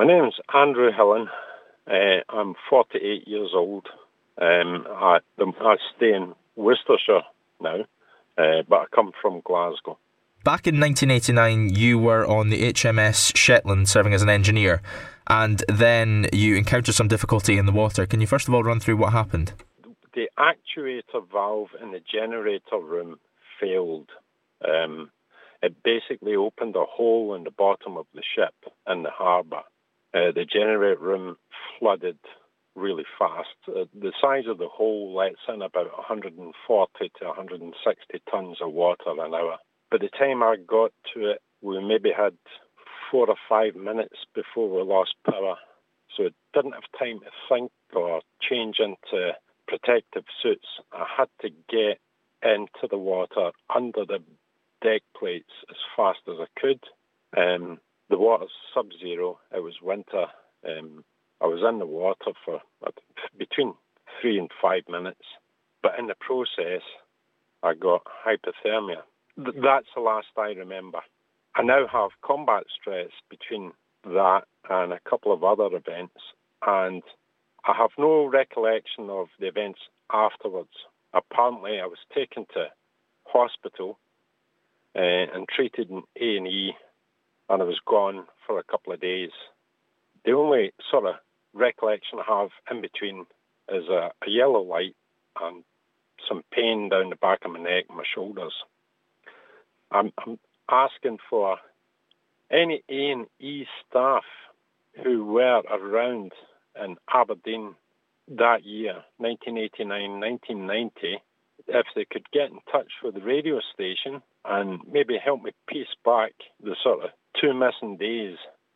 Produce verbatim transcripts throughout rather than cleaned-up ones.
My name's Andrew Hillen. Uh, I'm forty-eight years old. Um, I, I stay in Worcestershire now, uh, but I come from Glasgow. Back in nineteen eighty-nine, you were on the H M S Shetland serving as an engineer, and then you encountered some difficulty in the water. Can you first of all run through what happened? The actuator valve in the generator room failed. Um, it basically opened a hole in the bottom of the ship in the harbour. Uh, the generator room flooded really fast. Uh, the size of the hole lets in about one hundred forty to one hundred sixty tonnes of water an hour. By the time I got to it, we maybe had four or five minutes before we lost power. So I didn't have time to think or change into protective suits. I had to get into the water under the deck plates as fast as I could. Um, the water's sub-zero. It was winter. Um, I was in the water for between three and five minutes. But in the process, I got hypothermia. Th- that's the last I remember. I now have combat stress between that and a couple of other events, and I have no recollection of the events afterwards. Apparently, I was taken to hospital uh, and treated in A and E, and I was gone for a couple of days. The only sort of recollection I have in between is a, a yellow light and some pain down the back of my neck and my shoulders. I'm, I'm asking for any A and E staff who were around in Aberdeen that year, nineteen eighty-nine, nineteen ninety, if they could get in touch with the radio station and maybe help me piece back the sort of two missing days.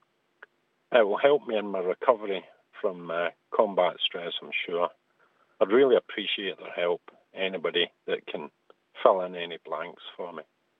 It will help me in my recovery from uh, combat stress, I'm sure. I'd really appreciate their help, anybody that can fill in any blanks for me.